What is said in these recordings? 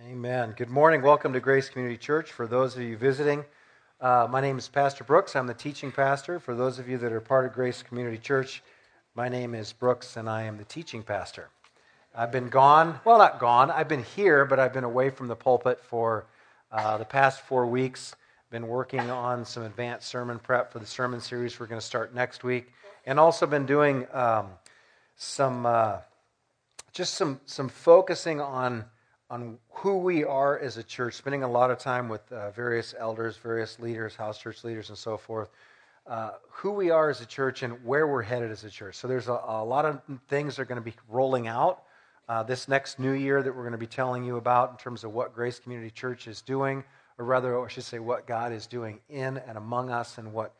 Amen. Good morning. Welcome to Grace Community Church. For those of you visiting, my name is Pastor Brooks. I'm the teaching pastor. For those of you that are part of Grace Community Church, my name is Brooks and I am the teaching pastor. I've been gone, well, not gone. I've been here, but I've been away from the pulpit for the past 4 weeks. Been working on some advanced sermon prep for the sermon series we're going to start next week, and also been doing some focusing on who we are as a church, spending a lot of time with various elders, various leaders, house church leaders, and so forth, who we are as a church and where we're headed as a church. So there's a lot of things that are going to be rolling out this next new year that we're going to be telling you about in terms of what Grace Community Church is doing, or rather, I should say, what God is doing in and among us and what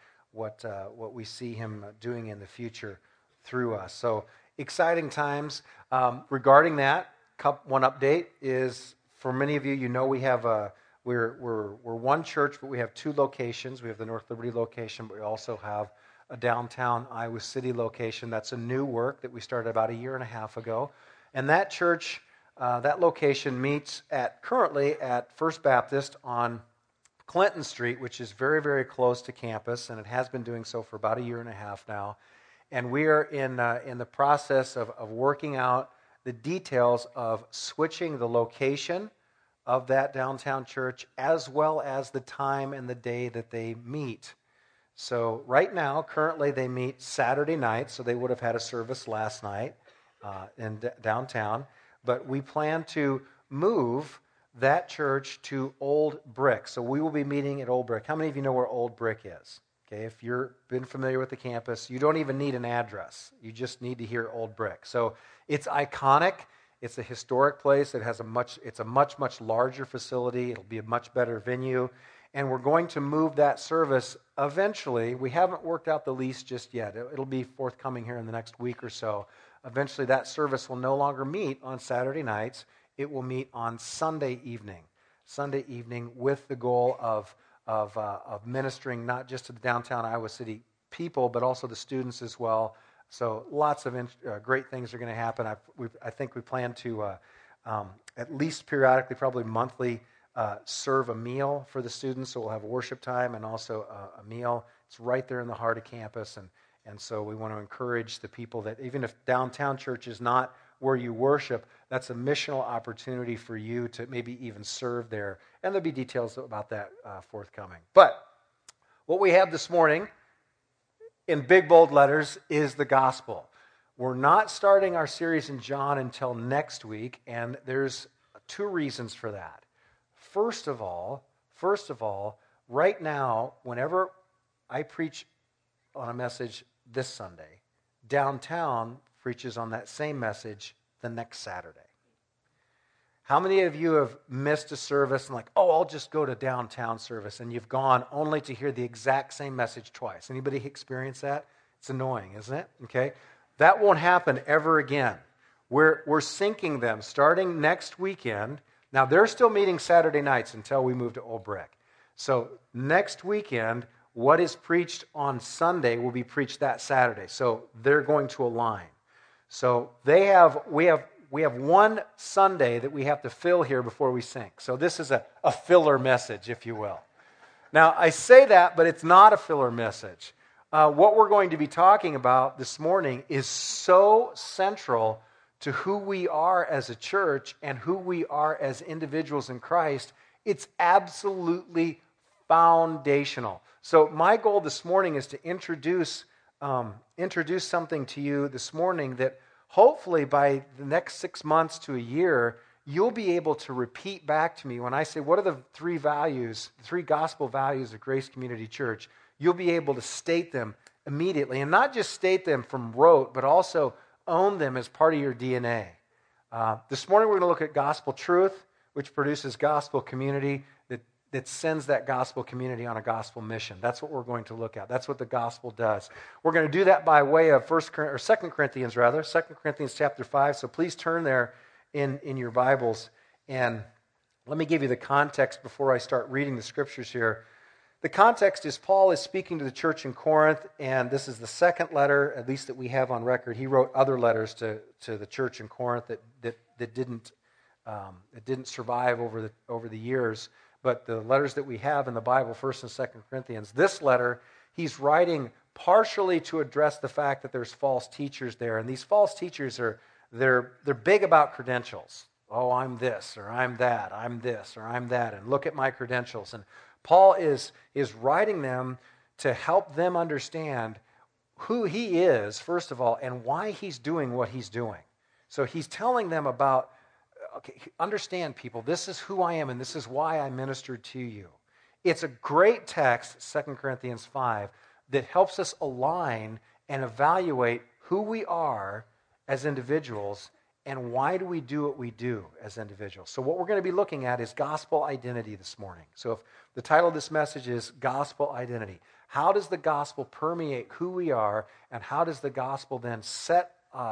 we see Him doing in the future through us. So exciting times. Regarding that, one update is, for many of you, you know we have we're one church, but we have two locations. We have the North Liberty location, but we also have a downtown Iowa City location. That's a new work that we started about a year and a half ago. And that church, that location meets currently at First Baptist on Clinton Street, which is very, very close to campus, and it has been doing so for about a year and a half now. And we are in the process of working out the details of switching the location of that downtown church as well as the time and the day that they meet. So right now, currently they meet Saturday night, so they would have had a service last night in downtown. But we plan to move that church to Old Brick. So we will be meeting at Old Brick. How many of you know where Old Brick is? Okay, if you've been familiar with the campus, you don't even need an address. You just need to hear Old Brick. So it's iconic. It's a historic place. It's a much larger facility. It'll be a much better venue. And we're going to move that service eventually. We haven't worked out the lease just yet. It'll be forthcoming here in the next week or so. Eventually that service will no longer meet on Saturday nights. It will meet on Sunday evening. Sunday evening with the goal of ministering not just to the downtown Iowa City people, but also the students as well. So lots of great things are going to happen. I think we plan to at least periodically, probably monthly, serve a meal for the students. So we'll have a worship time and also a meal. It's right there in the heart of campus, and so we want to encourage the people that even if downtown church is not where you worship, that's a missional opportunity for you to maybe even serve there. And there'll be details about that forthcoming. But what we have this morning in big, bold letters is the gospel. We're not starting our series in John until next week, and there's two reasons for that. First of all, right now, whenever I preach on a message this Sunday, downtown preaches on that same message the next Saturday. How many of you have missed a service and I'll just go to downtown service, and you've gone only to hear the exact same message twice? Anybody experience that? It's annoying, isn't it? Okay, that won't happen ever again. We're syncing them starting next weekend. Now, they're still meeting Saturday nights until we move to Old Brick. So next weekend, what is preached on Sunday will be preached that Saturday. So they're going to align. So we have one Sunday that we have to fill here before we sync. So this is a filler message, if you will. Now, I say that, but it's not a filler message. What we're going to be talking about this morning is so central to who we are as a church and who we are as individuals in Christ. It's absolutely foundational. So my goal this morning is to introduce something to you this morning that hopefully by the next 6 months to a year, you'll be able to repeat back to me when I say, what are the three gospel values of Grace Community Church? You'll be able to state them immediately, and not just state them from rote, but also own them as part of your DNA. This morning we're going to look at gospel truth, which produces gospel community that sends that gospel community on a gospel mission. That's what we're going to look at. That's what the gospel does. We're going to do that by way of 2 Corinthians chapter 5. So please turn there in your Bibles. And let me give you the context before I start reading the scriptures here. The context is Paul is speaking to the church in Corinth, and this is the second letter, at least that we have on record. He wrote other letters to the church in Corinth that didn't It didn't survive over the years, but the letters that we have in the Bible, 1st and 2nd Corinthians, this letter, he's writing partially to address the fact that there's false teachers there. And these false teachers they're big about credentials. Oh, I'm this, or I'm that, I'm this, or I'm that, and look at my credentials. And Paul is writing them to help them understand who he is, first of all, and why he's doing what he's doing. So he's telling them about, okay, understand, people, this is who I am, and this is why I ministered to you. It's a great text, 2 Corinthians 5, that helps us align and evaluate who we are as individuals and why do we do what we do as individuals. So what we're going to be looking at is gospel identity this morning. So if the title of this message is Gospel Identity, how does the gospel permeate who we are, and how does the gospel then set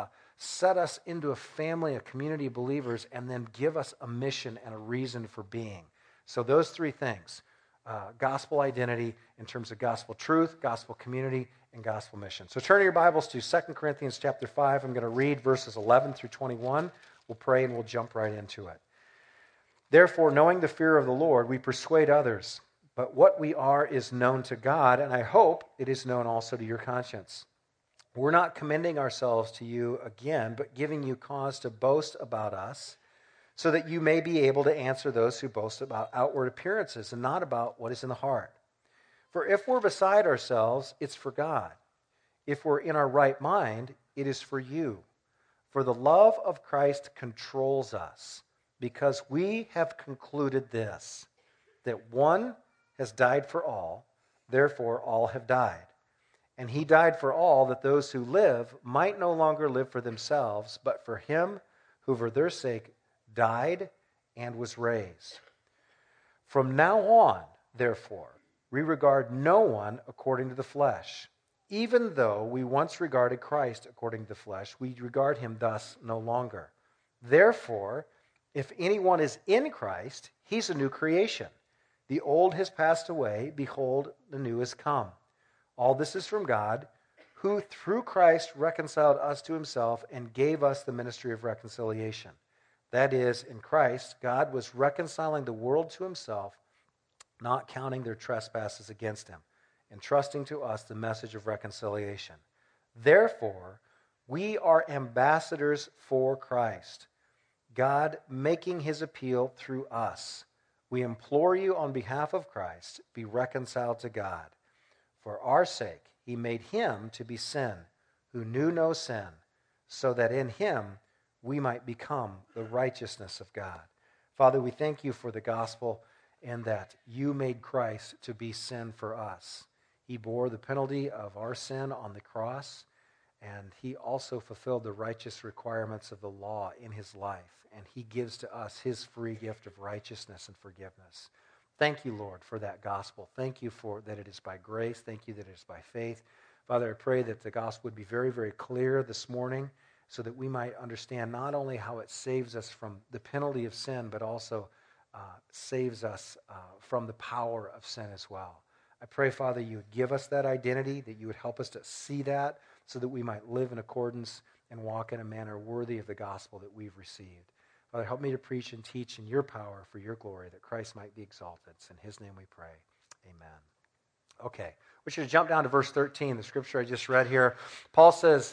us into a family, a community of believers, and then give us a mission and a reason for being? So those three things, gospel identity in terms of gospel truth, gospel community, and gospel mission. So turn your Bibles to 2 Corinthians chapter 5. I'm going to read verses 11 through 21. We'll pray and we'll jump right into it. Therefore, knowing the fear of the Lord, we persuade others. But what we are is known to God, and I hope it is known also to your conscience. We're not commending ourselves to you again, but giving you cause to boast about us, so that you may be able to answer those who boast about outward appearances and not about what is in the heart. For if we're beside ourselves, it's for God. If we're in our right mind, it is for you. For the love of Christ controls us, because we have concluded this, that one has died for all, therefore all have died. And he died for all, that those who live might no longer live for themselves, but for him who for their sake died and was raised. From now on, therefore, we regard no one according to the flesh. Even though we once regarded Christ according to the flesh, we regard him thus no longer. Therefore, if anyone is in Christ, he's a new creation. The old has passed away, behold, the new has come. All this is from God, who through Christ reconciled us to himself and gave us the ministry of reconciliation. That is, in Christ, God was reconciling the world to himself, not counting their trespasses against him, entrusting to us the message of reconciliation. Therefore, we are ambassadors for Christ, God making his appeal through us. We implore you on behalf of Christ, be reconciled to God. For our sake, he made him to be sin, who knew no sin, so that in him we might become the righteousness of God. Father, we thank you for the gospel and that you made Christ to be sin for us. He bore the penalty of our sin on the cross, and he also fulfilled the righteous requirements of the law in his life, and he gives to us his free gift of righteousness and forgiveness. Thank you, Lord, for that gospel. Thank you for that it is by grace. Thank you that it is by faith. Father, I pray that the gospel would be very, very clear this morning so that we might understand not only how it saves us from the penalty of sin, but also saves us from the power of sin as well. I pray, Father, you would give us that identity, that you would help us to see that so that we might live in accordance and walk in a manner worthy of the gospel that we've received. Father, help me to preach and teach in your power for your glory, that Christ might be exalted. It's in his name we pray. Amen. Okay, I want you to jump down to verse 13, the scripture I just read here. Paul says,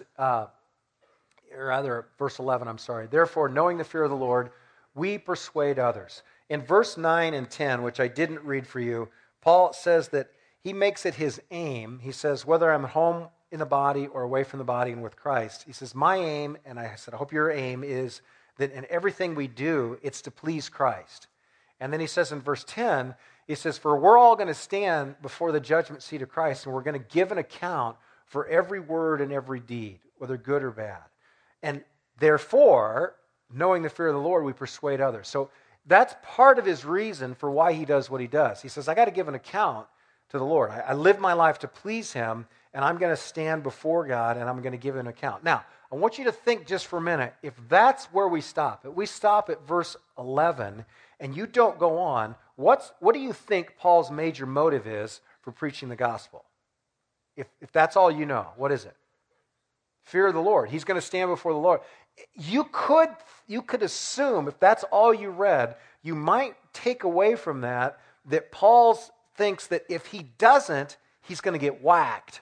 verse 11, I'm sorry. Therefore, knowing the fear of the Lord, we persuade others. In verse 9 and 10, which I didn't read for you, Paul says that he makes it his aim. He says, whether I'm at home in the body or away from the body and with Christ, he says, my aim, and I said, I hope your aim is that in everything we do, it's to please Christ. And then he says in verse 10, he says, for we're all going to stand before the judgment seat of Christ, and we're going to give an account for every word and every deed, whether good or bad. And therefore, knowing the fear of the Lord, we persuade others. So that's part of his reason for why he does what he does. He says, I got to give an account to the Lord. I live my life to please him, and I'm going to stand before God, and I'm going to give an account. Now, I want you to think just for a minute, if that's where we stop, if we stop at verse 11, and you don't go on, what do you think Paul's major motive is for preaching the gospel? If that's all you know, what is it? Fear of the Lord. He's going to stand before the Lord. You could you could assume, if that's all you read, you might take away from that Paul thinks that if he doesn't, he's going to get whacked.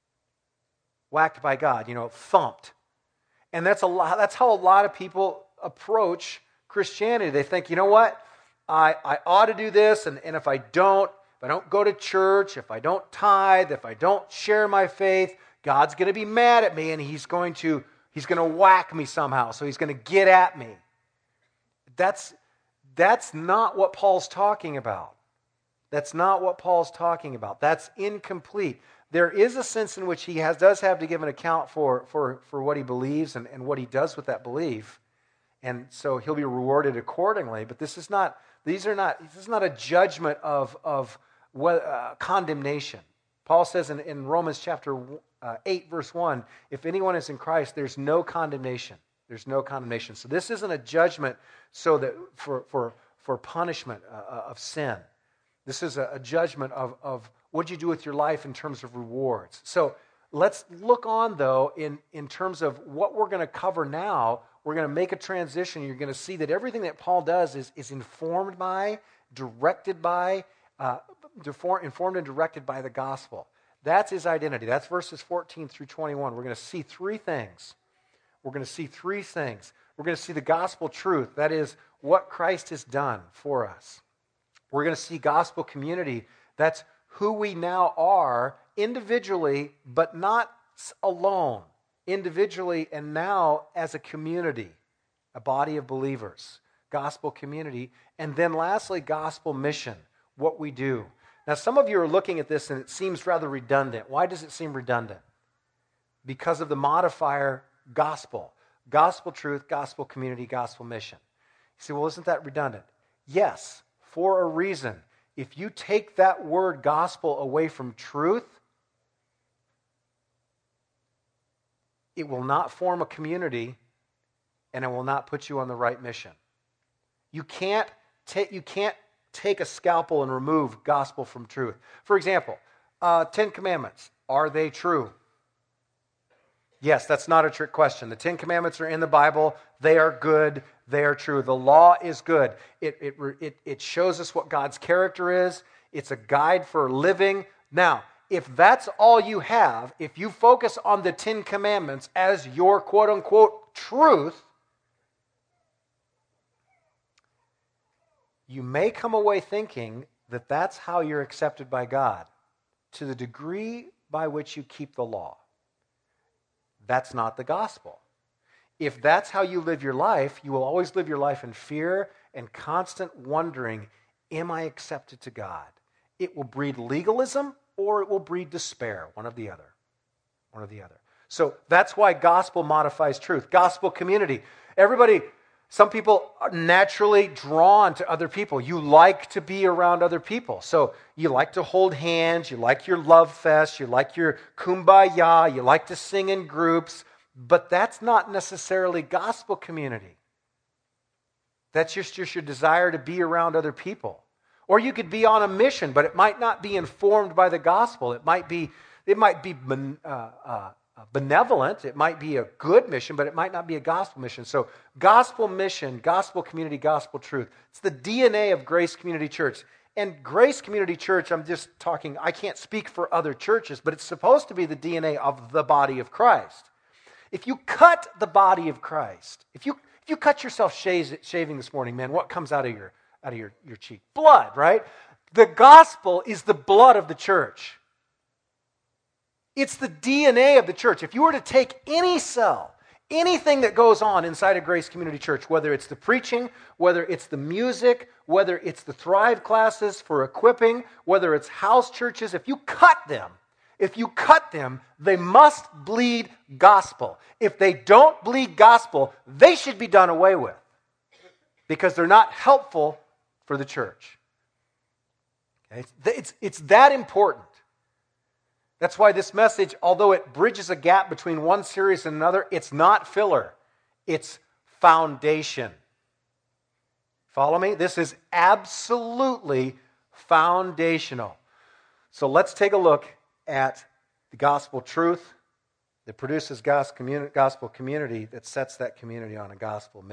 Whacked by God, thumped. And that's how a lot of people approach Christianity. They think, you know what? I ought to do this, and if I don't go to church, if I don't tithe, if I don't share my faith, God's going to be mad at me, and he's going to whack me somehow. So he's going to get at me. That's not what Paul's talking about. That's not what Paul's talking about. That's incomplete. There is a sense in which he does have to give an account for what he believes and what he does with that belief. And so he'll be rewarded accordingly. But this is not a judgment of condemnation. Paul says in Romans chapter 8, verse 1, if anyone is in Christ, there's no condemnation. There's no condemnation. So this isn't a judgment so that for punishment of sin. This is a judgment of what you do with your life in terms of rewards. So let's look on, though, in terms of what we're going to cover now. We're going to make a transition. You're going to see that everything that Paul does is informed by, directed by, informed and directed by the gospel. That's his identity. That's verses 14 through 21. We're going to see three things. We're going to see three things. We're going to see the gospel truth. That is what Christ has done for us. We're going to see gospel community. That's who we now are individually, but not alone. Individually and now as a community, a body of believers. Gospel community. And then lastly, gospel mission, what we do. Now, some of you are looking at this and it seems rather redundant. Why does it seem redundant? Because of the modifier gospel. Gospel truth, gospel community, gospel mission. You say, well, isn't that redundant? Yes, for a reason. If you take that word gospel away from truth, it will not form a community and it will not put you on the right mission. You can't take a scalpel and remove gospel from truth. For example, 10 Commandments, are they true? Yes, that's not a trick question. The 10 Commandments are in the Bible. They are good. They are true. The law is good. It shows us what God's character is. It's a guide for living. Now, if that's all you have, if you focus on the 10 Commandments as your quote-unquote truth, you may come away thinking that that's how you're accepted by God, to the degree by which you keep the law. That's not the gospel. If that's how you live your life, you will always live your life in fear and constant wondering, am I accepted to God? It will breed legalism or it will breed despair, one or the other. One or the other. So that's why gospel modifies truth. Gospel community. Some people are naturally drawn to other people. You like to be around other people. So you like to hold hands, you like your love fest, you like your kumbaya, you like to sing in groups, but that's not necessarily gospel community. That's just your desire to be around other people. Or you could be on a mission, but it might not be informed by the gospel. It might be benevolent. It might be a good mission, but it might not be a gospel mission. So gospel mission, gospel community, gospel truth. It's the DNA of Grace Community Church. And Grace Community Church, I'm just talking, I can't speak for other churches, but it's supposed to be the DNA of the body of Christ. If you cut the body of Christ, if you cut yourself shaving this morning, man, what comes out of your cheek? Blood, right? The gospel is the blood of the church. It's the DNA of the church. If you were to take any cell, anything that goes on inside of Grace Community Church, whether it's the preaching, whether it's the music, whether it's the Thrive classes for equipping, whether it's house churches, if you cut them, they must bleed gospel. If they don't bleed gospel, they should be done away with because they're not helpful for the church. Okay? It's that important. That's why this message, although it bridges a gap between one series and another, it's not filler. It's foundation. Follow me? This is absolutely foundational. So let's take a look at the gospel truth that produces gospel community that sets that community on a gospel mission.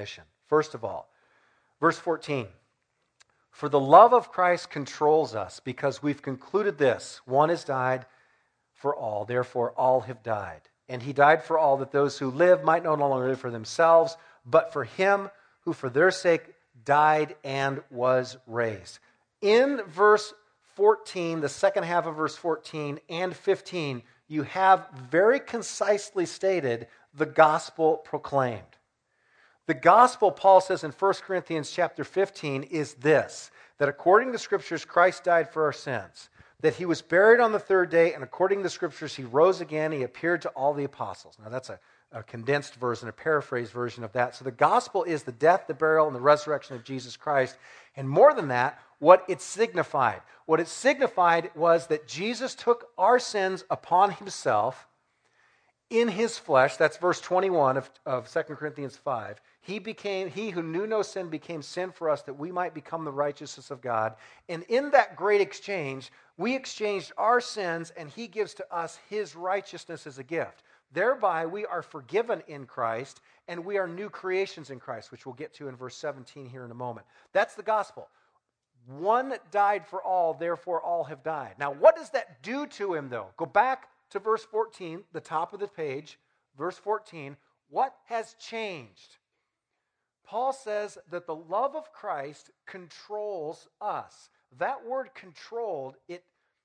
First of all, verse 14. For the love of Christ controls us, because we've concluded this: one has died for all, therefore all have died. And he died for all, that those who live might no longer live for themselves, but for him who for their sake died and was raised. In verse 14, the second half of verse 14 and 15, you have very concisely stated the gospel proclaimed. The gospel, Paul says in 1 Corinthians chapter 15, is this: that according to the Scriptures, Christ died for our sins, that he was buried on the third day, and according to the Scriptures, he rose again. He appeared to all the apostles. Now, that's a condensed version, a paraphrased version of that. So the gospel is the death, the burial, and the resurrection of Jesus Christ. And more than that, what it signified. What it signified was that Jesus took our sins upon himself in his flesh. That's verse 21 of 2 Corinthians 5. He who knew no sin became sin for us, that we might become the righteousness of God. And in that great exchange, we exchanged our sins, and he gives to us his righteousness as a gift. Thereby, we are forgiven in Christ, and we are new creations in Christ, which we'll get to in verse 17 here in a moment. That's the gospel. One died for all, therefore all have died. Now, what does that do to him, though? Go back to verse 14, the top of the page, verse 14. What has changed? Paul says that the love of Christ controls us. That word controlled, it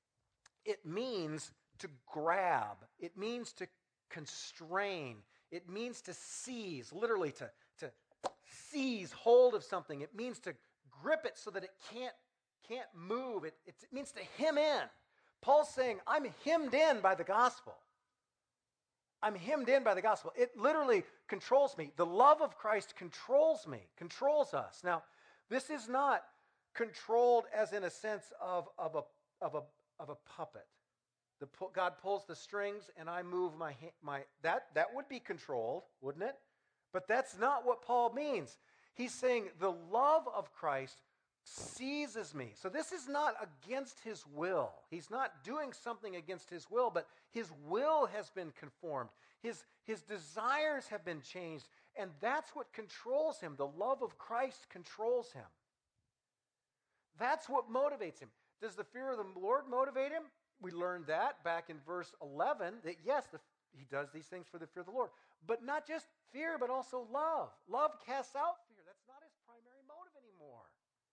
means to grab. It means to constrain. It means to seize, literally to seize hold of something. It means to grip it so that it can't move. It means to hem in. Paul's saying, I'm hemmed in by the gospel. I'm hemmed in by the gospel. It literally controls me. The love of Christ controls me, controls us. Now, this is not controlled as in a sense of a puppet. God pulls the strings and I move my that would be controlled, wouldn't it? But that's not what Paul means. He's saying the love of Christ seizes me. So this is not against his will. He's not doing something against his will, but his will has been conformed. His desires have been changed, and that's what controls him. The love of Christ controls him. That's what motivates him. Does the fear of the Lord motivate him? We learned that back in verse 11, that yes, he does these things for the fear of the Lord. But not just fear, but also love. Love casts out fear. That's not his primary motive anymore.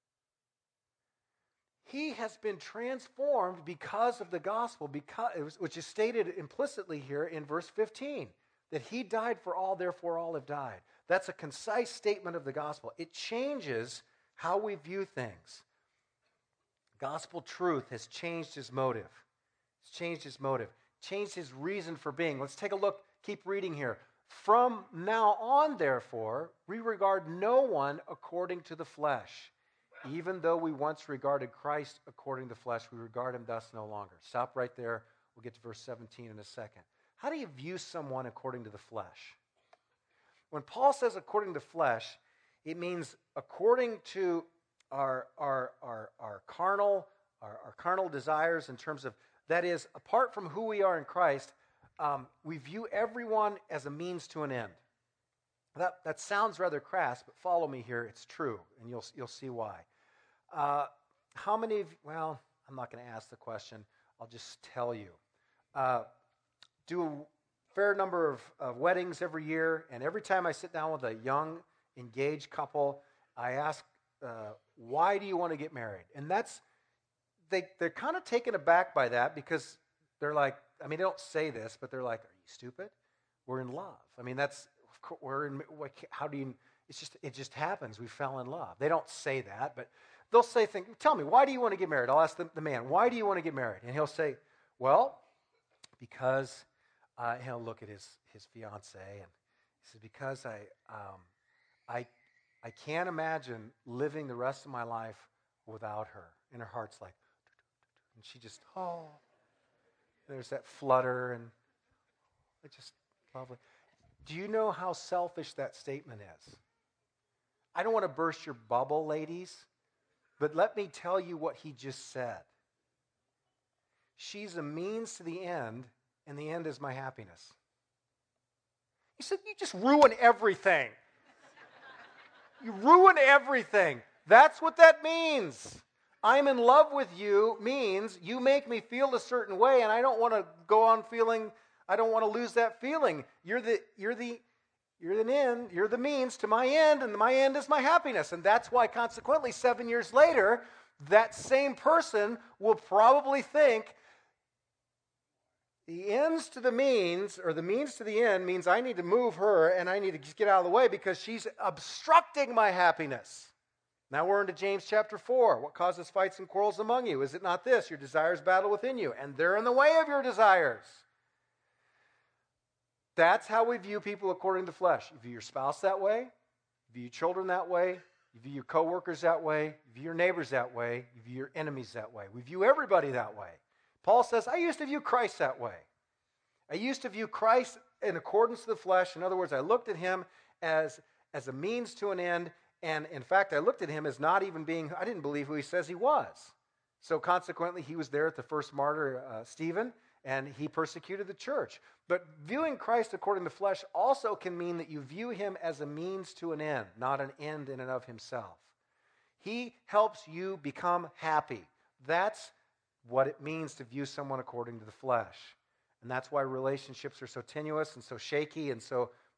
He has been transformed because of the gospel, which is stated implicitly here in verse 15, that he died for all, therefore all have died. That's a concise statement of the gospel. It changes how we view things. Gospel truth has changed his motive. It's changed his motive, changed his reason for being. Let's take a look, keep reading here. From now on, therefore, we regard no one according to the flesh. Even though we once regarded Christ according to the flesh, we regard him thus no longer. Stop right there. We'll get to verse 17 in a second. How do you view someone according to the flesh? When Paul says according to the flesh, it means according to our carnal desires, in terms of, that is, apart from who we are in Christ, we view everyone as a means to an end. That sounds rather crass, but follow me here. It's true, and you'll see why. How many of, well, I'm not going to ask the question. I'll just tell you. Do a fair number of weddings every year, and every time I sit down with a young, engaged couple, I ask, why do you want to get married? And they're kind of taken aback by that, because they're like, I mean, they don't say this, but they're like, are you stupid? We're in love. I mean, it just happens. We fell in love. They don't say that, but they'll say things. Tell me, why do you want to get married? I'll ask the man, why do you want to get married? And he'll say, well, because he'll look at his fiancée, and he says, because I can't imagine living the rest of my life without her. And her heart's like, and she just, there's that flutter, and it's just lovely. Do you know how selfish that statement is? I don't want to burst your bubble, ladies, but let me tell you what he just said. She's a means to the end, and the end is my happiness. He said, you just ruin everything. You ruin everything. That's what that means. I'm in love with you means you make me feel a certain way, and I don't want to go on feeling, I don't want to lose that feeling. You're the end, you're the means to my end, and my end is my happiness. And that's why, consequently, 7 years later, that same person will probably think the ends to the means, or the means to the end, means I need to move her and I need to just get out of the way because she's obstructing my happiness. Now we're into James chapter 4. What causes fights and quarrels among you? Is it not this? Your desires battle within you, and they're in the way of your desires. That's how we view people according to the flesh. You view your spouse that way. You view your children that way. You view your coworkers that way. You view your neighbors that way. You view your enemies that way. We view everybody that way. Paul says, I used to view Christ that way. I used to view Christ in accordance to the flesh. In other words, I looked at him as a means to an end. And in fact, I looked at him as not even being, I didn't believe who he says he was. So consequently, he was there at the first martyr, Stephen, and he persecuted the church. But viewing Christ according to the flesh also can mean that you view him as a means to an end, not an end in and of himself. He helps you become happy. That's what it means to view someone according to the flesh. And that's why relationships are so tenuous and so shaky and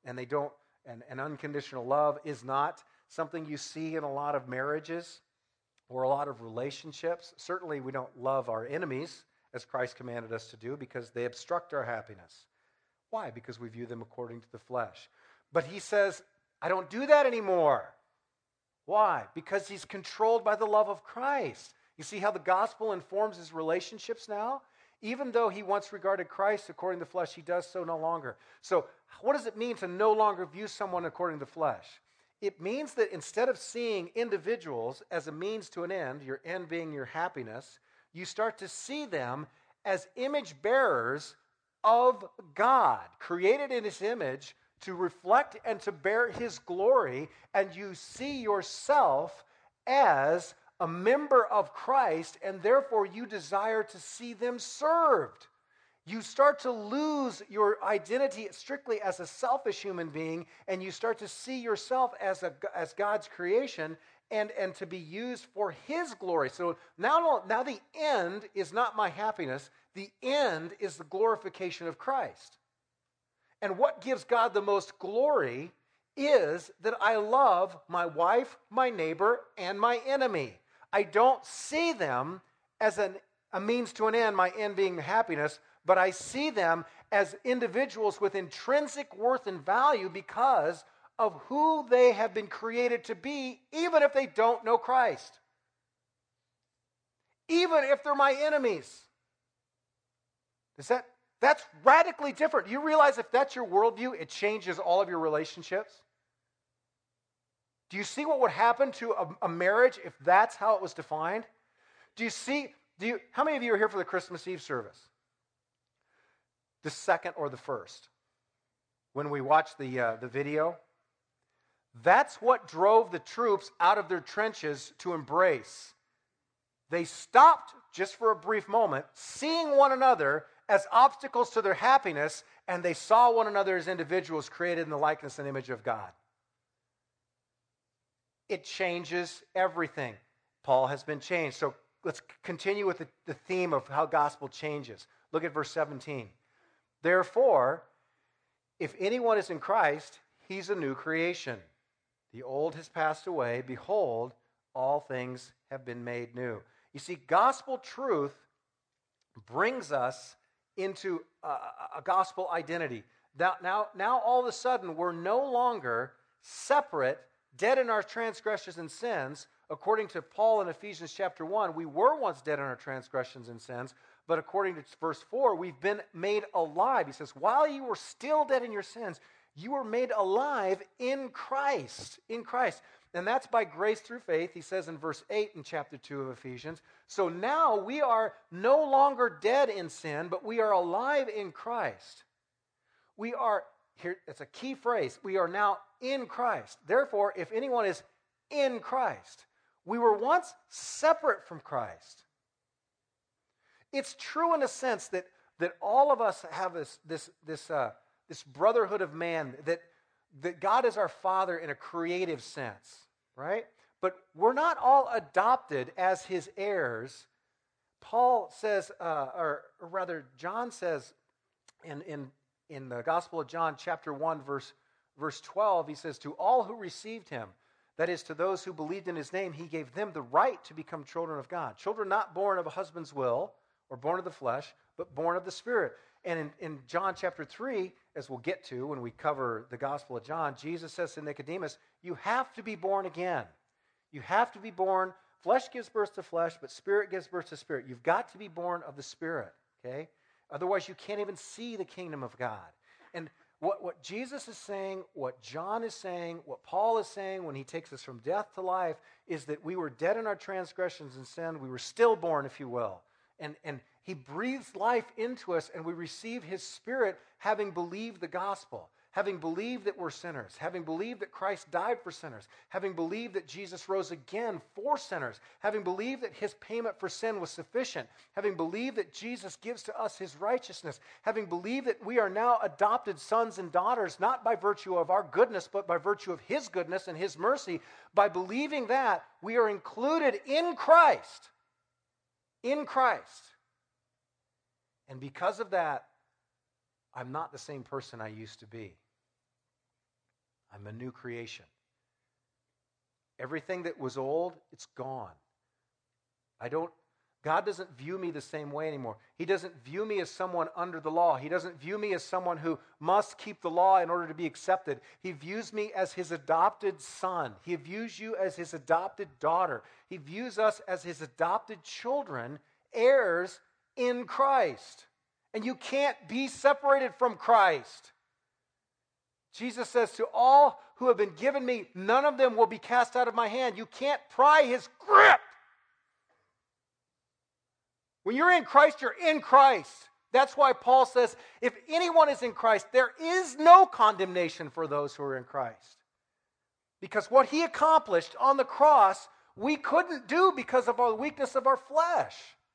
unconditional love is not something you see in a lot of marriages or a lot of relationships. Certainly we don't love our enemies as Christ commanded us to do because they obstruct our happiness. Why? Because we view them according to the flesh. But he says, I don't do that anymore. Why? Because he's controlled by the love of Christ. You see how the gospel informs his relationships now? Even though he once regarded Christ according to the flesh, he does so no longer. So what does it mean to no longer view someone according to the flesh? It means that instead of seeing individuals as a means to an end, your end being your happiness, you start to see them as image bearers of God, created in his image to reflect and to bear his glory, and you see yourself as a member of Christ, and therefore you desire to see them served. You start to lose your identity strictly as a selfish human being, and you start to see yourself as God's creation and to be used for his glory. So now the end is not my happiness. The end is the glorification of Christ. And what gives God the most glory is that I love my wife, my neighbor, and my enemy. I don't see them as a means to an end, my end being happiness, but I see them as individuals with intrinsic worth and value because of who they have been created to be, even if they don't know Christ. Even if they're my enemies. That's radically different. Do you realize if that's your worldview, it changes all of your relationships? Do you see what would happen to a marriage if that's how it was defined? How many of you are here for the Christmas Eve service? The second or the first? When we watched the video? That's what drove the troops out of their trenches to embrace. They stopped just for a brief moment, seeing one another as obstacles to their happiness, and they saw one another as individuals created in the likeness and image of God. It changes everything. Paul has been changed. So let's continue with the theme of how gospel changes. Look at verse 17. Therefore, if anyone is in Christ, he's a new creation. The old has passed away. Behold, all things have been made new. You see, gospel truth brings us into a gospel identity. Now, all of a sudden, we're no longer separate, dead in our transgressions and sins. According to Paul in Ephesians chapter 1, we were once dead in our transgressions and sins, but according to verse 4, we've been made alive. He says, while you were still dead in your sins, you were made alive in Christ. In Christ. And that's by grace through faith, he says in verse 8 in chapter 2 of Ephesians. So now we are no longer dead in sin, but we are alive in Christ. We are, here, it's a key phrase, we are now in Christ. Therefore, if anyone is in Christ, we were once separate from Christ. It's true in a sense that all of us have this brotherhood of man, that God is our Father in a creative sense. right? But we're not all adopted as his heirs. Paul says, or rather, John says in the Gospel of John, chapter 1, verse 12, he says, to all who received him, that is, to those who believed in his name, he gave them the right to become children of God. Children not born of a husband's will or born of the flesh, but born of the Spirit. And in John chapter 3, as we'll get to when we cover the Gospel of John, Jesus says to Nicodemus, you have to be born again. You have to be born. Flesh gives birth to flesh, but Spirit gives birth to spirit. You've got to be born of the Spirit, okay? Otherwise, you can't even see the kingdom of God. And what Jesus is saying, what John is saying, what Paul is saying when he takes us from death to life is that we were dead in our transgressions and sin. We were stillborn, if you will. And he breathes life into us, and we receive his Spirit having believed the gospel, having believed that we're sinners, having believed that Christ died for sinners, having believed that Jesus rose again for sinners, having believed that his payment for sin was sufficient, having believed that Jesus gives to us his righteousness, having believed that we are now adopted sons and daughters, not by virtue of our goodness, but by virtue of his goodness and his mercy. By believing that, we are included in Christ. In Christ. And because of that, I'm not the same person I used to be. I'm a new creation. Everything that was old, it's gone. God doesn't view me the same way anymore. He doesn't view me as someone under the law. He doesn't view me as someone who must keep the law in order to be accepted. He views me as his adopted son. He views you as his adopted daughter. He views us as his adopted children, heirs in Christ. And you can't be separated from Christ. Jesus says, to all who have been given me, none of them will be cast out of my hand. You can't pry his grip. When you're in Christ, you're in Christ. That's why Paul says, if anyone is in Christ, there is no condemnation for those who are in Christ. Because what he accomplished on the cross, we couldn't do because of the weakness of our flesh.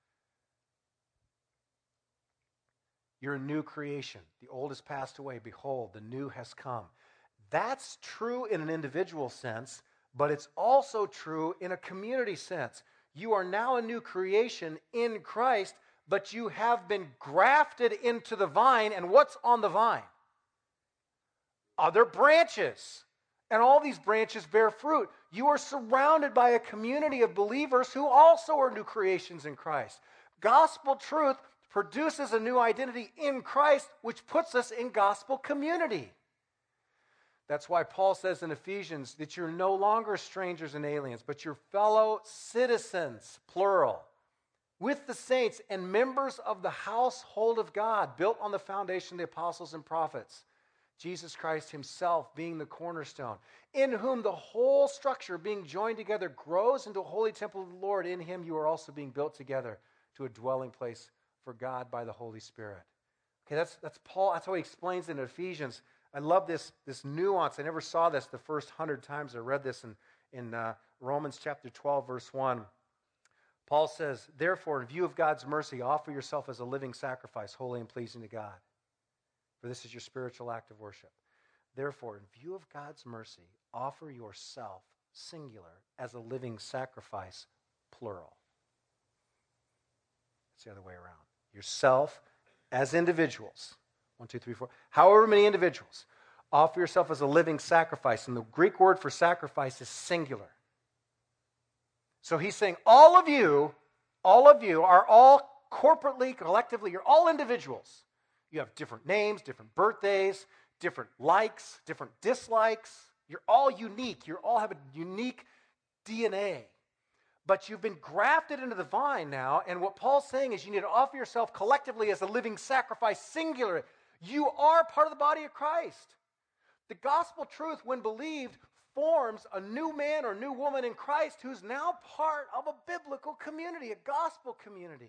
You're a new creation. The old has passed away. Behold, the new has come. That's true in an individual sense, but it's also true in a community sense. You are now a new creation in Christ, but you have been grafted into the vine. And what's on the vine? Other branches. And all these branches bear fruit. You are surrounded by a community of believers who also are new creations in Christ. Gospel truth produces a new identity in Christ, which puts us in gospel community. That's why Paul says in Ephesians that you're no longer strangers and aliens, but you're fellow citizens, plural, with the saints and members of the household of God, built on the foundation of the apostles and prophets, Jesus Christ himself being the cornerstone, in whom the whole structure being joined together grows into a holy temple of the Lord. In him you are also being built together to a dwelling place for God by the Holy Spirit. Okay, that's Paul. That's how he explains it in Ephesians. I love this nuance. I never saw this the first 100 times I read this in Romans chapter 12, verse 1. Paul says, therefore, in view of God's mercy, offer yourself as a living sacrifice, holy and pleasing to God. For this is your spiritual act of worship. Therefore, in view of God's mercy, offer yourself, singular, as a living sacrifice, plural. It's the other way around. Yourself as individuals. 1, 2, 3, 4. However many individuals. Offer yourself as a living sacrifice. And the Greek word for sacrifice is singular. So he's saying all of you are all corporately, collectively, you're all individuals. You have different names, different birthdays, different likes, different dislikes. You're all unique. You all have a unique DNA. But you've been grafted into the vine now, and what Paul's saying is you need to offer yourself collectively as a living sacrifice, singular. You are part of the body of Christ. The gospel truth, when believed, forms a new man or new woman in Christ who's now part of a biblical community, a gospel community.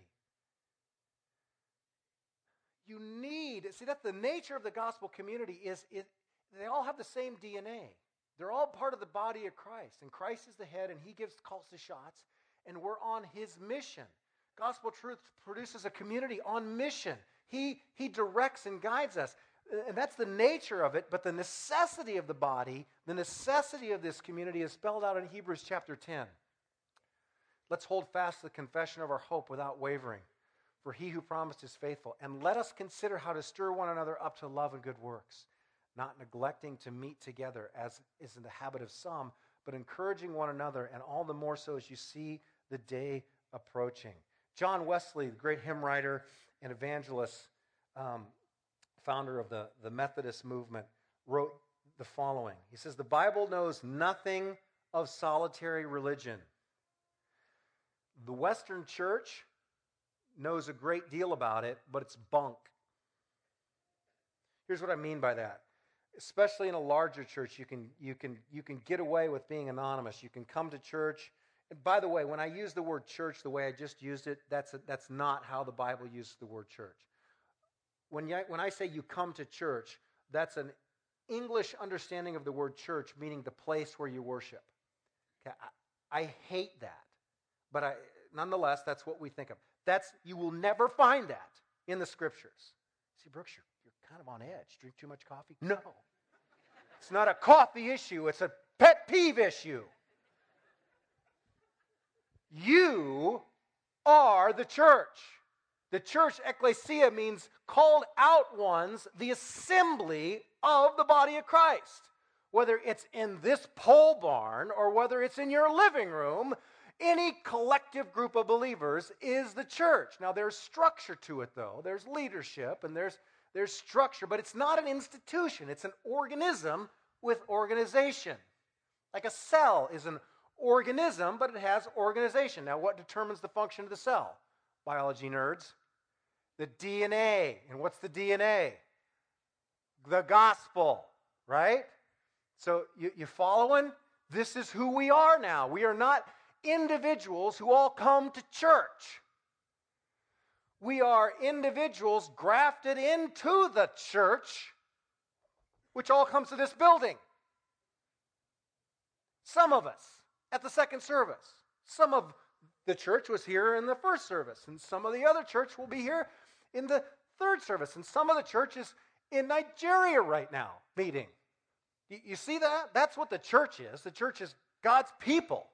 You need, see, that's the nature of the gospel community they all have the same DNA. They're all part of the body of Christ, and Christ is the head, and he calls the shots, and we're on his mission. Gospel truth produces a community on mission. He directs and guides us. And that's the nature of it, but the necessity of the body, the necessity of this community is spelled out in Hebrews chapter 10. Let's hold fast the confession of our hope without wavering, for he who promised is faithful. And let us consider how to stir one another up to love and good works, not neglecting to meet together, as is in the habit of some, but encouraging one another, and all the more so as you see the day approaching. John Wesley, the great hymn writer and evangelist, founder of the Methodist movement, wrote the following. He says, "The Bible knows nothing of solitary religion. The Western church knows a great deal about it, but it's bunk." Here's what I mean by that. Especially in a larger church, you can get away with being anonymous. You can come to church. And by the way, when I use the word church the way I just used it, that's not how the Bible uses the word church. When I say you come to church, that's an English understanding of the word church, meaning the place where you worship. Okay, I hate that. But nonetheless, that's what we think of. You will never find that in the Scriptures. See, Brooks, you're kind of on edge. Drink too much coffee? No. It's not a coffee issue. It's a pet peeve issue. You are the church. The church, ecclesia, means called out ones, the assembly of the body of Christ. Whether it's in this pole barn or whether it's in your living room, any collective group of believers is the church. Now, there's structure to it, though. There's leadership and there's structure, but it's not an institution. It's an organism with organization. Like a cell is an organism, but it has organization. Now, what determines the function of the cell? Biology nerds. The DNA. And what's the DNA? The gospel, right? So you following? This is who we are now. We are not individuals who all come to church. We are individuals grafted into the church, which all comes to this building. Some of us at the second service. Some of the church was here in the first service, and some of the other church will be here in the third service, and some of the church is in Nigeria right now meeting. You see that? That's what the church is. The church is God's people.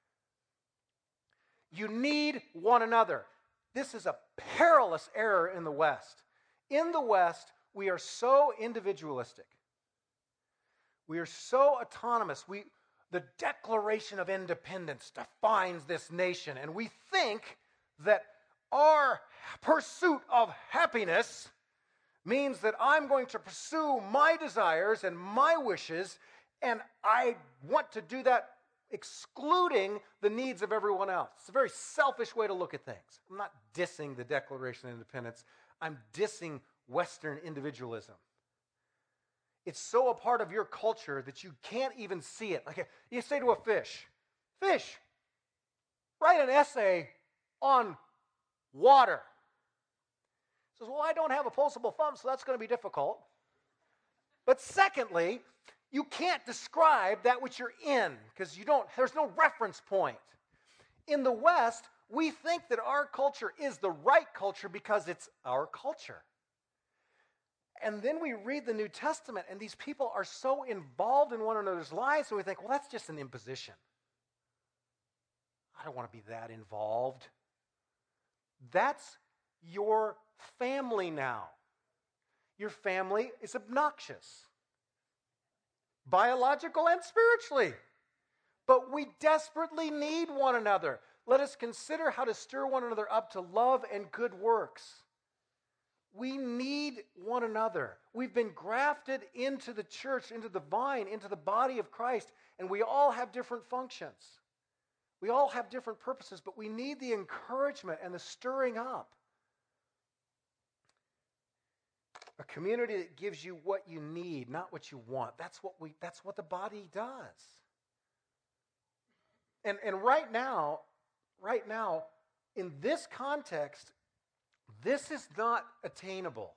You need one another. This is a perilous error in the West. In the West, we are so individualistic. We are so autonomous. The Declaration of Independence defines this nation, and we think that our pursuit of happiness means that I'm going to pursue my desires and my wishes, and I want to do that excluding the needs of everyone else. It's a very selfish way to look at things. I'm not dissing the Declaration of Independence. I'm dissing Western individualism. It's so a part of your culture that you can't even see it. Like you say to a fish, write an essay on water. He says, well, I don't have opposable thumbs, so that's going to be difficult. But secondly, you can't describe that which you're in because there's no reference point. In the West, we think that our culture is the right culture because it's our culture. And then we read the New Testament, and these people are so involved in one another's lives, and we think, well, that's just an imposition. I don't want to be that involved. That's your family now. Your family is obnoxious, biological and spiritually. But we desperately need one another. Let us consider how to stir one another up to love and good works. We need one another. We've been grafted into the church, into the vine, into the body of Christ, and we all have different functions. We all have different purposes, but we need the encouragement and the stirring up. A community that gives you what you need, not what you want. That's what the body does. And right now, in this context, this is not attainable.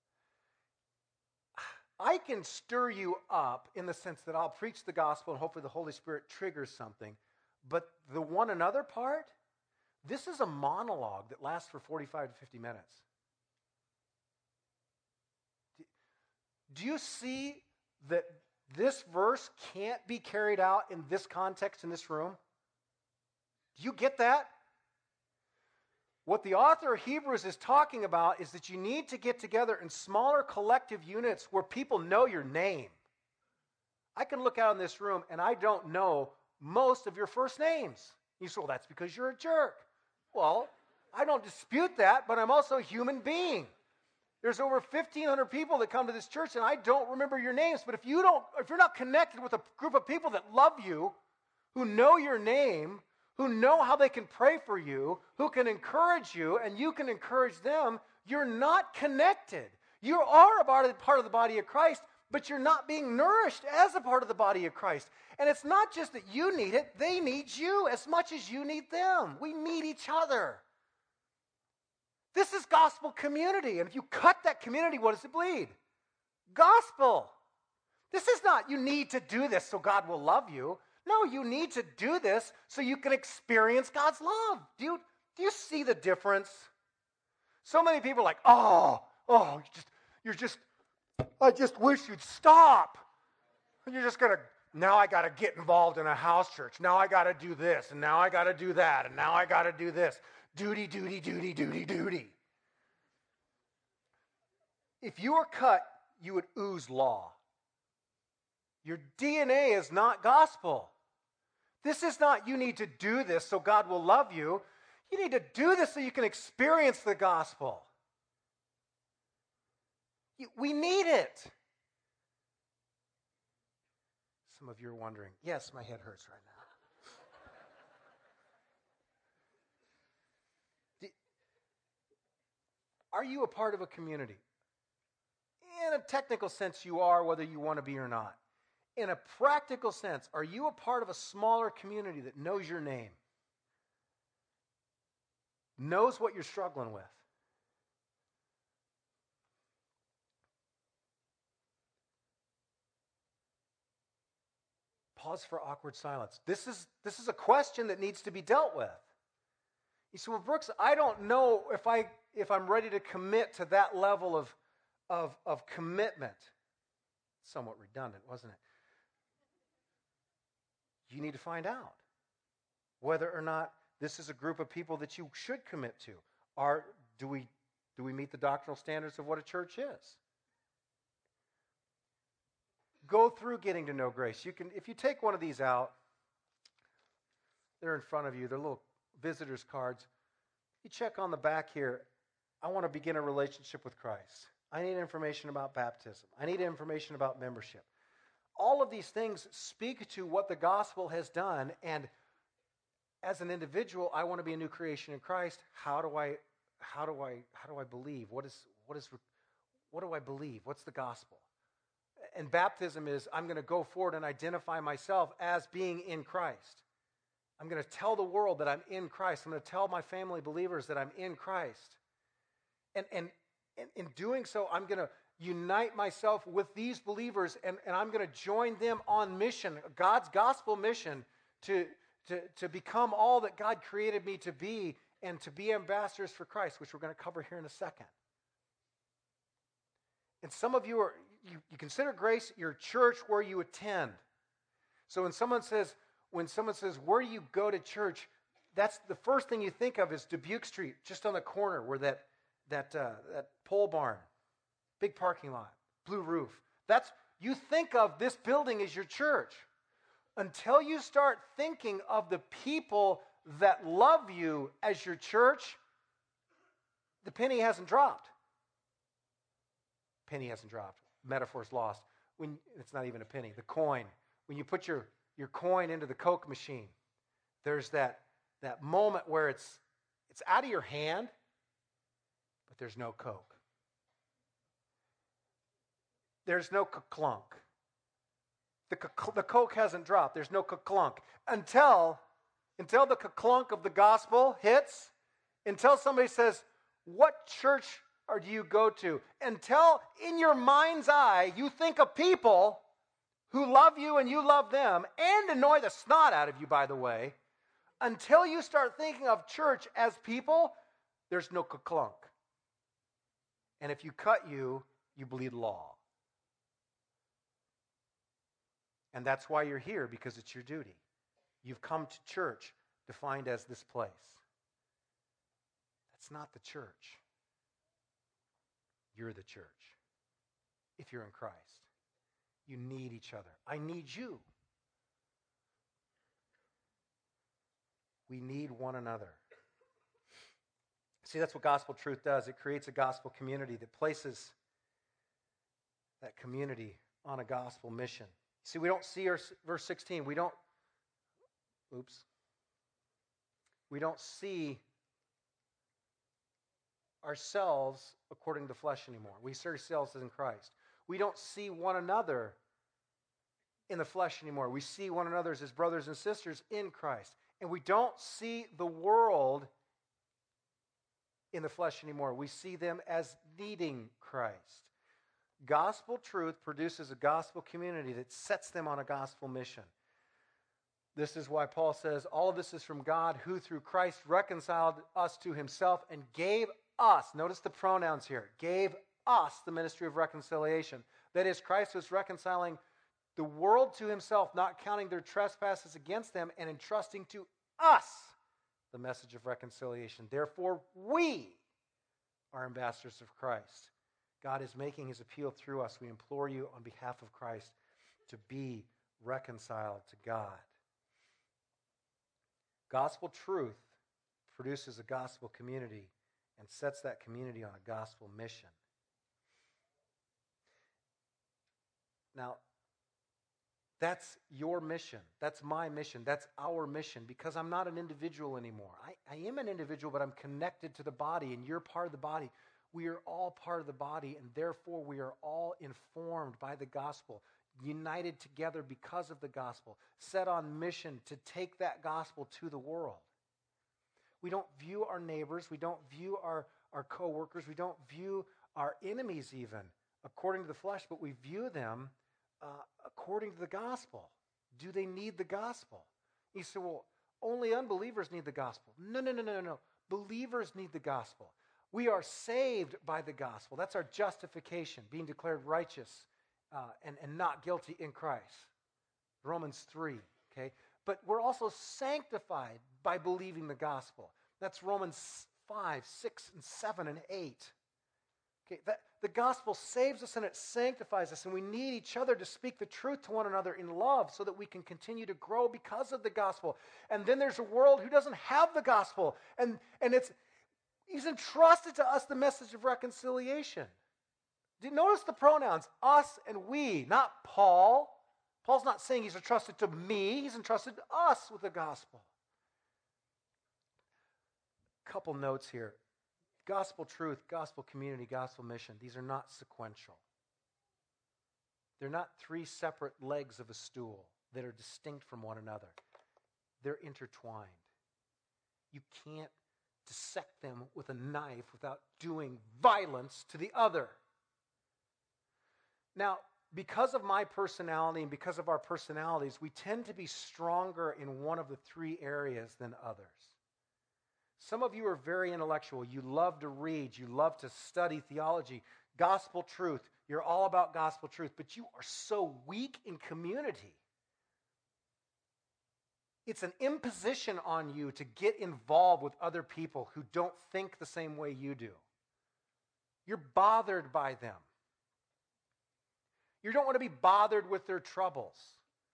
I can stir you up in the sense that I'll preach the gospel and hopefully the Holy Spirit triggers something. But the one another part, this is a monologue that lasts for 45 to 50 minutes. Do you see that this verse can't be carried out in this context in this room? Do you get that? What the author of Hebrews is talking about is that you need to get together in smaller collective units where people know your name. I can look out in this room and I don't know most of your first names. You say, well, that's because you're a jerk. Well, I don't dispute that, but I'm also a human being. There's over 1,500 people that come to this church and I don't remember your names. But if you're not connected with a group of people that love you, who know your name, who know how they can pray for you, who can encourage you, and you can encourage them, you're not connected. You are a part of the body of Christ, but you're not being nourished as a part of the body of Christ. And it's not just that you need it, they need you as much as you need them. We need each other. This is gospel community. And if you cut that community, what does it bleed? Gospel. This is not, you need to do this so God will love you. No, you need to do this so you can experience God's love. Do you see the difference? So many people are like, I just wish you'd stop. You're just going to, now I got to get involved in a house church. Now I got to do this, and now I got to do that, and now I got to do this. Duty, duty, duty, duty, duty. If you were cut, you would ooze law. Your DNA is not gospel. This is not, you need to do this so God will love you. You need to do this so you can experience the gospel. We need it. Some of you are wondering, yes, my head hurts right now. Are you a part of a community? In a technical sense, you are, whether you want to be or not. In a practical sense, are you a part of a smaller community that knows your name? Knows what you're struggling with? Pause for awkward silence. This is a question that needs to be dealt with. You say, well, Brooks, I don't know if I'm ready to commit to that level of commitment. Somewhat redundant, wasn't it? You need to find out whether or not this is a group of people that you should commit to. Do we meet the doctrinal standards of what a church is? Go through getting to know grace. You can, if you take one of these out, they're in front of you. They're little visitors cards. You check on the back here. I want to begin a relationship with Christ. I need information about baptism. I need information about membership. All of these things speak to what the gospel has done, and as an individual, I want to be a new creation in Christ. How do I believe? What do I believe? What's the gospel? And baptism is, I'm going to go forward and identify myself as being in Christ. I'm going to tell the world that I'm in Christ. I'm going to tell my family believers that I'm in Christ. And in doing so, I'm going to unite myself with these believers, and I'm going to join them on mission, God's gospel mission, to become all that God created me to be, and to be ambassadors for Christ, which we're going to cover here in a second. And some of you you consider Grace your church where you attend. So when someone says, where do you go to church, that's the first thing you think of is Dubuque Street, just on the corner where that pole barn, big parking lot, blue roof. You think of this building as your church. Until you start thinking of the people that love you as your church, the penny hasn't dropped. Penny hasn't dropped. Metaphor's lost. It's not even a penny. The coin. When you put your coin into the Coke machine, there's that moment where it's out of your hand, but there's no Coke. There's no clunk. The Coke hasn't dropped. There's no clunk. Until the clunk of the gospel hits, until somebody says, what church do you go to? Until in your mind's eye you think of people who love you and you love them, and annoy the snot out of you, by the way, until you start thinking of church as people, there's no clunk. And if you cut you bleed law. And that's why you're here, because it's your duty. You've come to church defined as this place. That's not the church. You're the church. If you're in Christ, you need each other. I need you. We need one another. See, that's what gospel truth does. It creates a gospel community that places that community on a gospel mission. See, we don't see verse 16. We don't see ourselves according to the flesh anymore. We see ourselves as in Christ. We don't see one another in the flesh anymore. We see one another as brothers and sisters in Christ. And we don't see the world in the flesh anymore. We see them as needing Christ. Gospel truth produces a gospel community that sets them on a gospel mission. This is why Paul says, all of this is from God, who through Christ reconciled us to himself and gave us, notice the pronouns here, gave us the ministry of reconciliation. That is, Christ was reconciling the world to himself, not counting their trespasses against them, and entrusting to us the message of reconciliation. Therefore, we are ambassadors of Christ. God is making his appeal through us. We implore you on behalf of Christ to be reconciled to God. Gospel truth produces a gospel community and sets that community on a gospel mission. Now, that's your mission. That's my mission. That's our mission, because I'm not an individual anymore. I am an individual, but I'm connected to the body, and you're part of the body. We are all part of the body, and therefore we are all informed by the gospel, united together because of the gospel, set on mission to take that gospel to the world. We don't view our neighbors, we don't view our co-workers, we don't view our enemies even according to the flesh, but we view them according to the gospel. Do they need the gospel? You say, well, only unbelievers need the gospel. No. Believers need the gospel. We are saved by the gospel. That's our justification, being declared righteous and not guilty in Christ. Romans 3, okay? But we're also sanctified by believing the gospel. That's Romans 5, 6, and 7, and 8. Okay, the gospel saves us and it sanctifies us, and we need each other to speak the truth to one another in love so that we can continue to grow because of the gospel. And then there's a world who doesn't have the gospel, and he's entrusted to us the message of reconciliation. Do you notice the pronouns, us and we, not Paul? Paul's not saying he's entrusted to me, he's entrusted to us with the gospel. Couple notes here. Gospel truth, gospel community, gospel mission, these are not sequential. They're not three separate legs of a stool that are distinct from one another. They're intertwined. You can't dissect them with a knife without doing violence to the other. Now, because of my personality and because of our personalities, we tend to be stronger in one of the three areas than others. Some of you are very intellectual. You love to read. You love to study theology. Gospel truth. You're all about gospel truth, but you are so weak in community. It's an imposition on you to get involved with other people who don't think the same way you do. You're bothered by them. You don't want to be bothered with their troubles.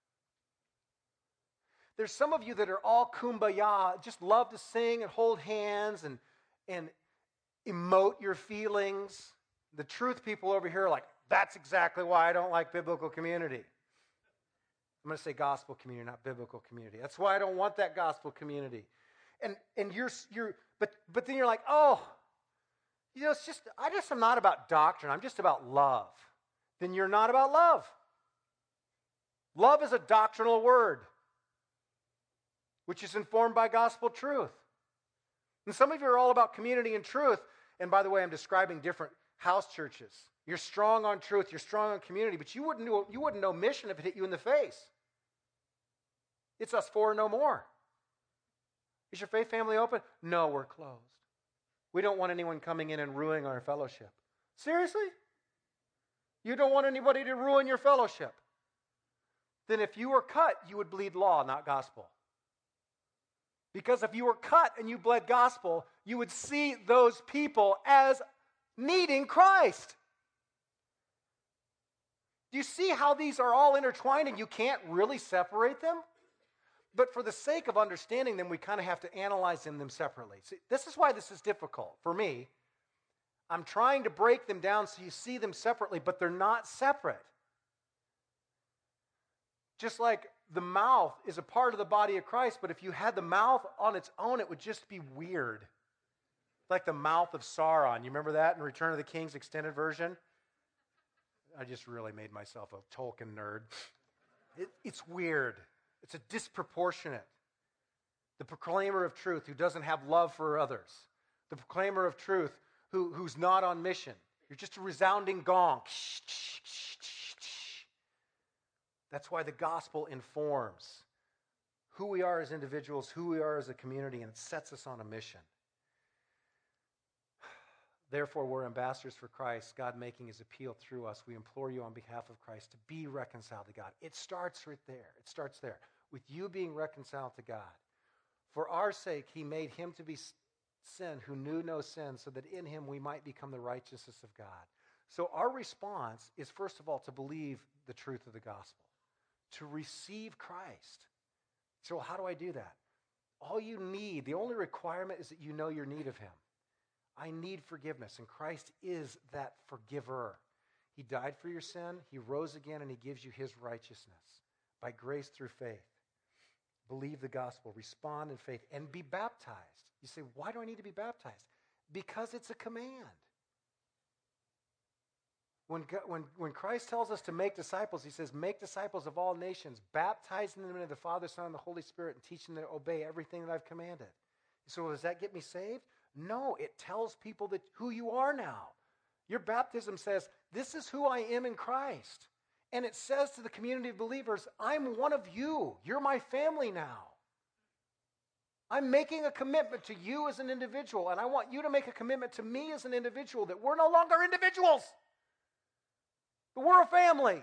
There's some of you that are all kumbaya, just love to sing and hold hands and emote your feelings. The truth people over here are like, that's exactly why I don't like biblical community. I'm going to say gospel community, not biblical community. That's why I don't want that gospel community. And but then you're like, oh, I just am not about doctrine. I'm just about love. Then you're not about love. Love is a doctrinal word, which is informed by gospel truth. And some of you are all about community and truth. And by the way, I'm describing different house churches. You're strong on truth, you're strong on community, but you wouldn't know mission if it hit you in the face. It's us four and no more. Is your faith family open? No, we're closed. We don't want anyone coming in and ruining our fellowship. Seriously? You don't want anybody to ruin your fellowship? then if you were cut, you would bleed law, not gospel. Because if you were cut and you bled gospel, you would see those people as needing Christ. Do you see how these are all intertwined and you can't really separate them? But for the sake of understanding them, we kind of have to analyze them separately. See, this is why this is difficult for me. I'm trying to break them down so you see them separately, but they're not separate. Just like the mouth is a part of the body of Christ, but if you had the mouth on its own, it would just be weird. Like the mouth of Sauron. You remember that in Return of the King's extended version? I just really made myself a Tolkien nerd. It's weird. It's a disproportionate. The proclaimer of truth who doesn't have love for others. The proclaimer of truth who's not on mission. You're just a resounding gong. That's why the gospel informs who we are as individuals, who we are as a community, and it sets us on a mission. Therefore, we're ambassadors for Christ, God making his appeal through us. We implore you on behalf of Christ to be reconciled to God. It starts right there. It starts there with you being reconciled to God. For our sake, he made him to be sin who knew no sin, so that in him we might become the righteousness of God. So our response is, first of all, to believe the truth of the gospel, to receive Christ. So how do I do that? All you need, the only requirement is that you know your need of him. I need forgiveness, and Christ is that forgiver. He died for your sin, he rose again, and he gives you his righteousness by grace through faith. Believe the gospel, respond in faith, and be baptized. You say, why do I need to be baptized? Because it's a command. When Christ tells us to make disciples, he says, make disciples of all nations, baptizing them into the Father, Son, and the Holy Spirit, and teaching them to obey everything that I've commanded. So does that get me saved? No, it tells people that who you are now. Your baptism says, this is who I am in Christ. And it says to the community of believers, I'm one of you. You're my family now. I'm making a commitment to you as an individual, and I want you to make a commitment to me as an individual that we're no longer individuals, but we're a family.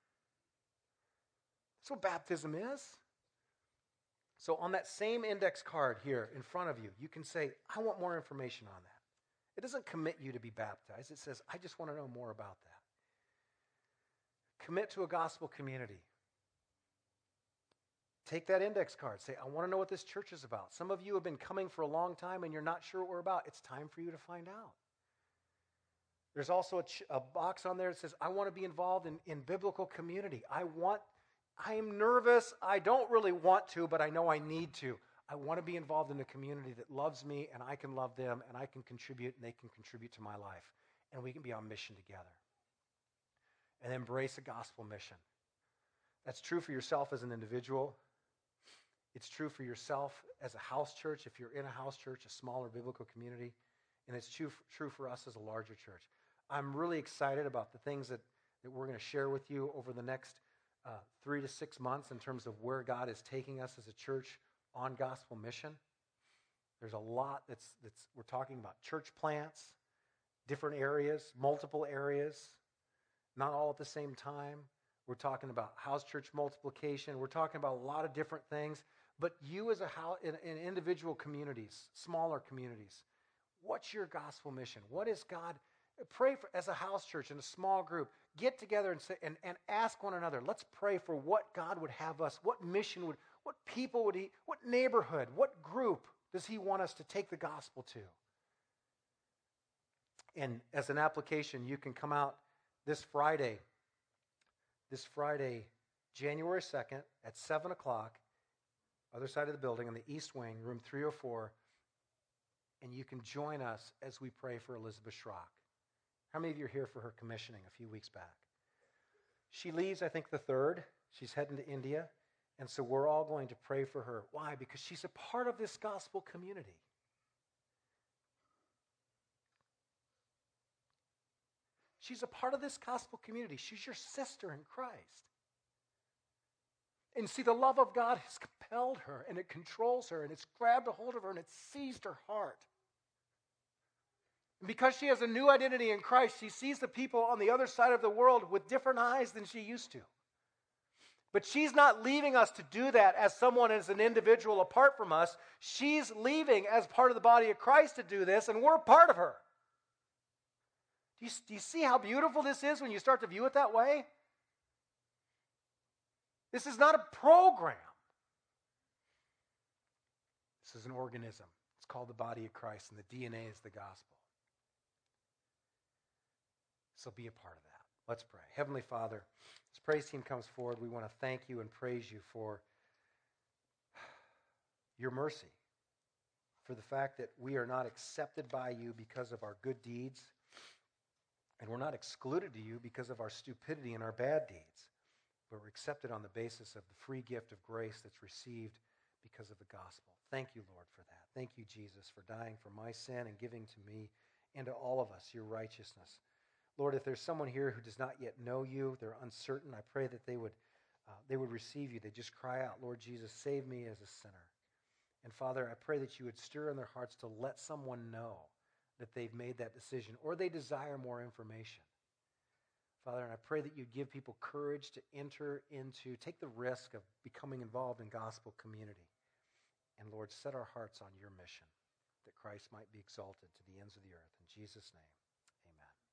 That's what baptism is. So on that same index card here in front of you, you can say, I want more information on that. It doesn't commit you to be baptized. It says, I just want to know more about that. Commit to a gospel community. Take that index card. Say, I want to know what this church is about. Some of you have been coming for a long time and you're not sure what we're about. It's time for you to find out. There's also a box on there that says, I want to be involved in biblical community. I'm nervous. I don't really want to, but I know I need to. I want to be involved in a community that loves me, and I can love them, and I can contribute, and they can contribute to my life. And we can be on mission together. And embrace a gospel mission. That's true for yourself as an individual. It's true for yourself as a house church, if you're in a house church, a smaller biblical community. And it's true for us as a larger church. I'm really excited about the things that we're going to share with you over the next 3 to 6 months in terms of where God is taking us as a church on gospel mission. There's a lot that's we're talking about church plants, different areas, multiple areas, not all at the same time. We're talking about house church multiplication. We're talking about a lot of different things. But you as a house, in individual communities, smaller communities, what's your gospel mission? What is God? Pray for, as a house church in a small group, get together and say, and ask one another. Let's pray for what God would have us, what mission would, what people would he, what neighborhood, what group does he want us to take the gospel to? And as an application, you can come out this Friday, January 2nd at 7 o'clock, other side of the building on the east wing, room 304, and you can join us as we pray for Elizabeth Schrock. How many of you are here for her commissioning a few weeks back? She leaves, I think, the 3rd. She's heading to India. And so we're all going to pray for her. Why? Because she's a part of this gospel community. She's a part of this gospel community. She's your sister in Christ. And see, the love of God has compelled her, and it controls her, and it's grabbed a hold of her, and it's seized her heart. And because she has a new identity in Christ, she sees the people on the other side of the world with different eyes than she used to. But she's not leaving us to do that as someone, as an individual apart from us. She's leaving as part of the body of Christ to do this, and we're part of her. Do you see how beautiful this is when you start to view it that way? This is not a program. This is an organism. It's called the body of Christ, and the DNA is the gospel. So be a part of that. Let's pray. Heavenly Father, as praise team comes forward, we want to thank you and praise you for your mercy, for the fact that we are not accepted by you because of our good deeds, and we're not excluded to you because of our stupidity and our bad deeds, but we're accepted on the basis of the free gift of grace that's received because of the gospel. Thank you, Lord, for that. Thank you, Jesus, for dying for my sin and giving to me and to all of us your righteousness. Lord, if there's someone here who does not yet know you, they're uncertain, I pray that they would receive you. They just cry out, Lord Jesus, save me as a sinner. And Father, I pray that you would stir in their hearts to let someone know that they've made that decision or they desire more information. Father, and I pray that you'd give people courage to take the risk of becoming involved in gospel community. And Lord, set our hearts on your mission, that Christ might be exalted to the ends of the earth. In Jesus' name, amen.